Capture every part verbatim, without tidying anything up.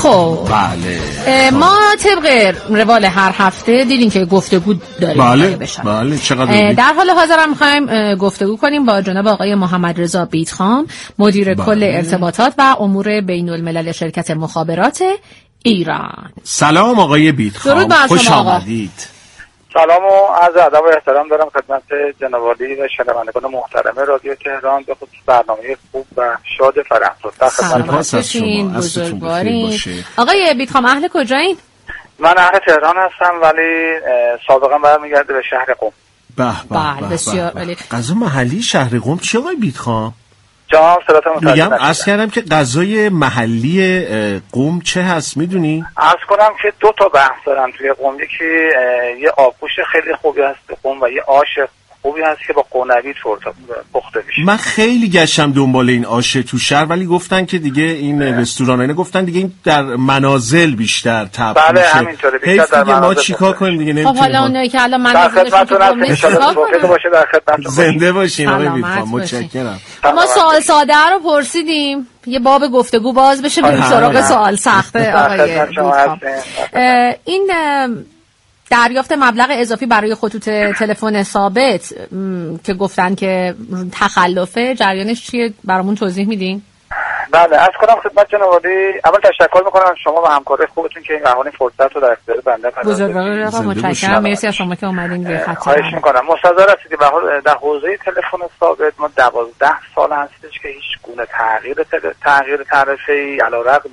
خب بله ما طبق روال هر هفته دیدیم که گفتگو داریم. بله بله چقدر در حال حاضر هم می‌خوایم گفتگو کنیم با جناب آقای محمد رضا بیتخام، مدیر بله. کل ارتباطات و امور بین الملل شرکت مخابرات ایران. سلام آقای بیتخام، خوش آمدید. سلام و عرض ادب و احترام دارم خدمت جناب عالی و شنوندگان محترم رادیو تهران، به خصوص برنامه خوب و شاد فرهنگ. سپاس از شما، بزرگوارین. آقای بیتخام اهل کجایین؟ من اهل تهران هستم ولی سابقا برمیگرده به شهر قم. به به بسیار عالی. غذا محلی شهر قم چی آقای بیتخام؟ جناب صداتون متوجه میگم عرض کردم که غذای محلی قم چه هست میدونی؟ عرض کنم که دو تا بحث دارن توی قم، یکی یه آبگوشت خیلی خوبی هست تو قم و یه آش خوبی هست که با قونوی پخته میشه. من خیلی گشتم دنبال این آش تو شهر ولی گفتن که دیگه این رستوران اینا گفتن دیگه این در منازل بیشتر تبدیل بله میشه. همینطوره بیشتر در منازل. ما چیکار کنیم دیگه نمیتونیم. خب حالا اونایی که الان منازلشون تو قم نیست چیکار کنیم؟ زنده باشین آقای بیتخام، متشکرم. ما سوال ساده رو پرسیدیم، یه باب گفتگو باز بشه بریم سراغ سوال سخته آقای بیتخام. این دریافت مبلغ اضافی برای خطوط تلفن ثابت که گفتن که تخلفه، جریانش چیه برامون توضیح میدین؟ بله از کنم خدمت جناب عالی، اول تشکر میکنم از شما و همکارای خوبتون که این قهوه فرصت رو در اختیار بنده قرار دادید. بزرگوار آقا متشکرم، مرسی از شما که اومدین روی خط. خواهش میکنم. مستحضر هستید که در حوزه تلفن ثابت ما دوازده سال هستش که هیچ گونه تغییر تغییر تعرفه‌ای علیرغم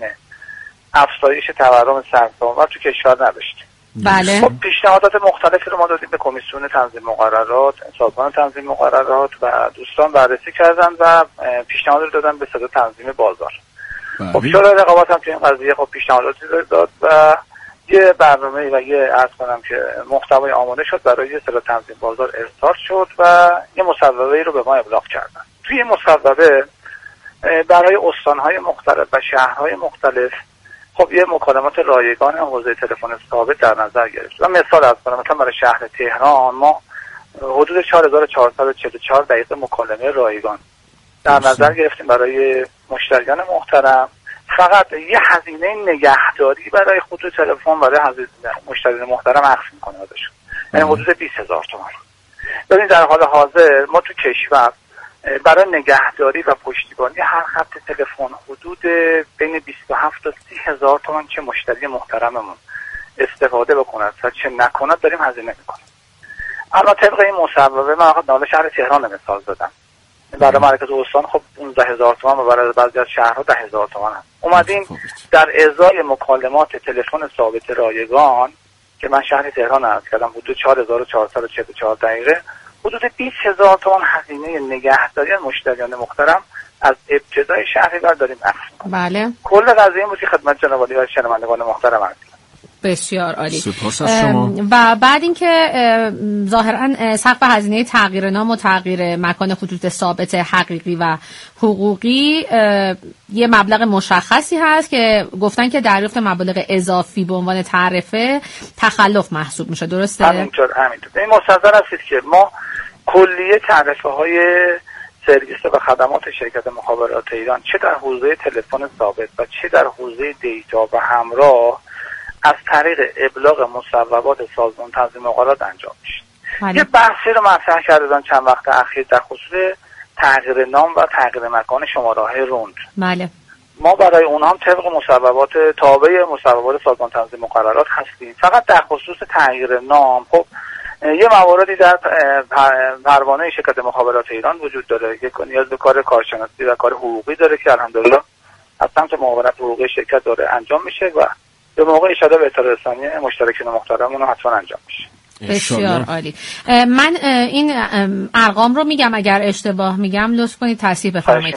افزایش تورم سرسام‌آور تو کشور نداشتیم. بله. خب پیشنهادات مختلفی رو ما دادیم به کمیسیون تنظیم مقررات، سازمان تنظیم مقررات و دوستان بررسی کردن و پیشنهاد رو دادن به صدا تنظیم بازار. بله. خب شورای رقابت هم تو این قضیه خب پیشنهاداتی داد و یه برنامه و یه عرض کنم که محتوای آماده شد برای صدا تنظیم بازار ارسال شد و یه مصوبه رو به ما ابلاغ کردن. توی این مصوبه برای استان‌های مختلف و شهرهای مختلف خب یه مکالمات رایگان حوزه تلفن ثابت در نظر گرفت و مثال از کنم مثلا برای شهر تهران ما حدود چهار هزار و چهارصد و چهل و چهار دقیقه مکالمه رایگان در نظر گرفتیم برای مشتریان محترم. فقط یه هزینه نگهداری برای خطوط تلفن برای مشتریان محترم اخذ می‌کنه ازشون، یعنی حدود بیست هزار تومان. ببین در حال حاضر ما تو کشور برای نگهداری و پشتیبانی هر خط تلفن حدود بین بیست و هفت تا سی هزار تومان چه مشتری محترممون استفاده بکند و چه نکند داریم هزینه میکنیم. اما طبق این مصوبه من خود ناله شهر تهران مثال زدم، برای مرکز استان خب پانزده هزار تومان و برای بعضی از شهرها ده هزار تومان هست. اومدیم در ازای مکالمات تلفن ثابت رایگان که من شهر تهران عرض کردم حدود چهار هزار و چهارصد و چهل و چهار دقیقه حدود بیست هزار تومان هزینه نگهداری مشتریان محترم از ابتدای شهریور داریم اخذ می‌کنیم. بله. کل قضیه این بود که خدمت جناب عالی و شنوندگان محترم عرض کردم. بسیار عالی. سپاس از شما. و بعد اینکه ظاهرا سقف هزینه تغییر نام و تغییر مکان خطوط ثابت حقیقی و حقوقی یه مبلغ مشخصی هست که گفتن که دریافت مبالغ اضافی به عنوان تعرفه تخلف محسوب میشه، درسته؟ همینطور همینطور. این مستحضر هستید که ما کلیه تعرفه های سرویس و خدمات شرکت مخابرات ایران چه در حوزه تلفن ثابت و چه در حوزه دیتا و همراه از طریق ابلاغ مصوبات سازمان تنظیم مقررات انجام میشه. یه بحثی رو مطرح کردن چند وقت اخیر در خصوص تغییر نام و تغییر مکان شماره‌های روند. بله. ما برای اونها هم طبق مصوبات تابع مصوبات سازمان تنظیم مقررات هستیم. فقط در خصوص تغییر نام خب یه مواردی در پروانه شرکت مخابرات ایران وجود داره که نیاز به کار کارشناسی و کار حقوقی داره که الحمدلله از سمت معاونت حقوقی شرکت داره انجام میشه و به موقع اشاره به اطلاع رسانی مشترکین محترمون حتما انجام میشه. بسیار عالی. من این ارقام رو میگم، اگر اشتباه میگم لطف کنید تصحیح بفرمایید.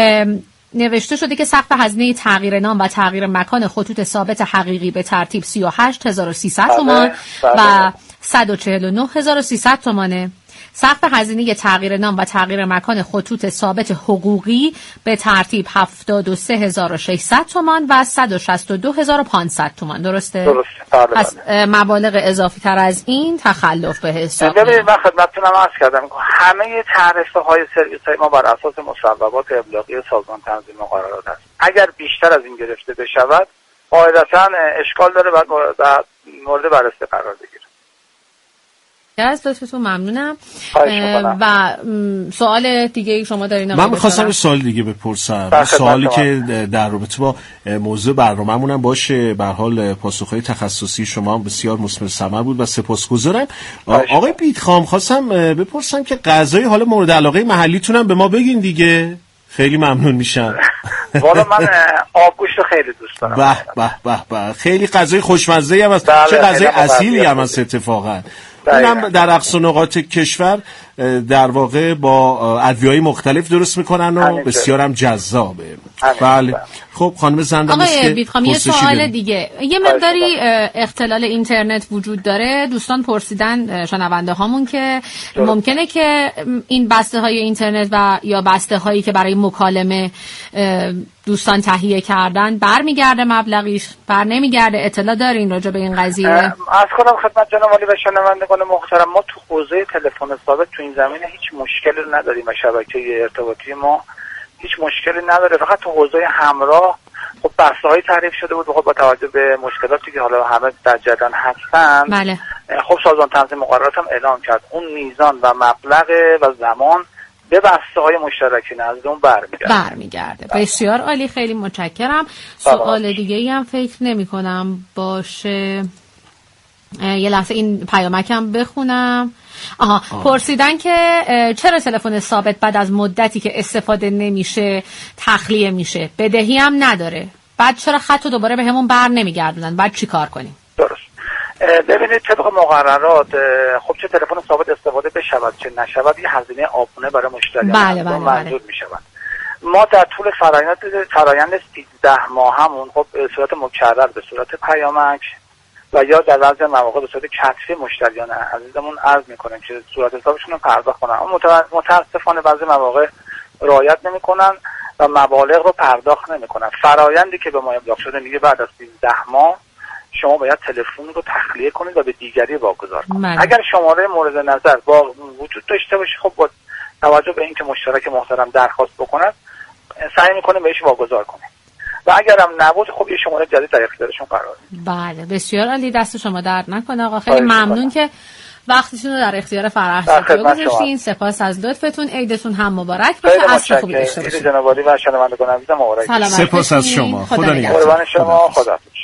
نوشته شده که سقف هزینه تغییر نام و تغییر مکان خطوط ثابت حقیقی به ترتیب سی و هشت هزار و سیصد تومان و صد و چهل و نه هزار و سیصد تومانه. سقف هزینه تغییر نام و تغییر مکان خطوط ثابت حقوقی به ترتیب هفتاد و سه هزار و ششصد تومان و صد و شصت و دو هزار و پانصد تومان، درسته؟ درسته. پس مبالغ اضافی تر از این تخلف به حساب میاد. ببینید من خدمتتونم عرض کردم همه تعرفه های سرویس های ما بر اساس مصوبات ابلاغی سازمان تنظیم مقررات است. اگر بیشتر از این گرفته بشود قاعدتا اشکال داره و مورد بررسی قرار بگیره. از لطفتون ممنونم. و سوال دیگه شما دارین؟ من می‌خواستم سوال دیگه بپرسم، سوالی که در رابطه با موضوع برنامه‌مون هم باشه. به هر حال پاسخ‌های تخصصی شما هم بسیار مثمر ثمر بود و سپاسگزارم. آقای بیدخام خواستم بپرسم که غذای حالا مورد علاقه محلیتون هم به ما بگین دیگه، خیلی ممنون میشم. والا من آبگوشت خیلی دوست دارم. به به به به، خیلی غذای خوشمزه‌ای هم است، چه غذای اصیلی هم است اتفاقا. اونم در اقصا نقاط کشور در واقع با ادویه‌های مختلف درست میکنن و بسیار هم جذابه. بله. خب خانم زندان آقای بیدخام، یه سوال دیگه. یه مقداری اختلال اینترنت وجود داره. دوستان پرسیدن، شنونده هامون، که ممکنه که این بسته های اینترنت و یا بسته هایی که برای مکالمه دوستان تهیه کردن برمیگرده مبلغیش، بر نمیگرده؟ اطلاع دارین راجع به این قضیه؟ از خودم خدمت جناب عالی و شنوندگان محترم، ما تو حوزه تلفن ثابت تو این زمینه هیچ مشکلی نداریم و شبکه ارتباطی ما هیچ مشکلی نداره. فقط تو حوزه همراه خب بحث‌های تعریف شده بود، با توجه به مشکلاتی که حالا همه در جریان هستن. بله. خب سازمان تنظیم مقررات هم اعلام کرد اون میزان و مبلغ و زمان به بحث‌های مشترکی نزد اون برمیگرده. برمیگرده. بسیار عالی، خیلی متشکرم. سوال دیگه‌ای هم فکر نمی‌کنم باشه. یه لحظه این پیامکم بخونم. آها آه. پرسیدن که چرا تلفن ثابت بعد از مدتی که استفاده نمیشه تخلیه میشه، بدهی هم نداره، بعد چرا خط رو دوباره به همون بر نمیگردونن، بعد چی کار کنیم؟ درست. ببینید طبق مقررات خب چه تلفن ثابت استفاده بشود چه نشود یه هزینه آبونه برای مشتریان بله بله منظور میشود. ما در طول فرآیند فرآیند سیزده ماه همون خب به صورت مکرر به صورت پیامک و یا در بعضی مواقع به صورت کتبی مشتریان عزیزمون عرض میکنیم که صورت حسابشون رو پرداخت کنن. اما متاسفانه بعضی مواقع رعایت نمیکنن و مبالغ رو پرداخت نمیکنن. فرآیندی که به ما ابلاغ شده میگه بعد از سیزده ماه شما باید تلفن رو تخلیه کنید و به دیگری واگذار کنید. اگر شماره مورد نظر با وجود داشته باشه خب با توجه به اینکه مشترک محترم درخواست بکنه سعی میکنه بهش واگذار کنه و اگر هم نبود خب یه شماره جدید در اختیارشون قرار میده. بله بسیار عالی، دست شما درد نکنه آقا، خیلی ممنون که وقتتون رو در اختیار فرهنگ گذاشتین. سپاس از لطفتون، عیدتون هم مبارک باشه، عصر خوبی داشته باشید. جناب عالی و شنوندگان عزیز مبارک. سپاس از شما، خدا نگهدار. قربان شما، خدا.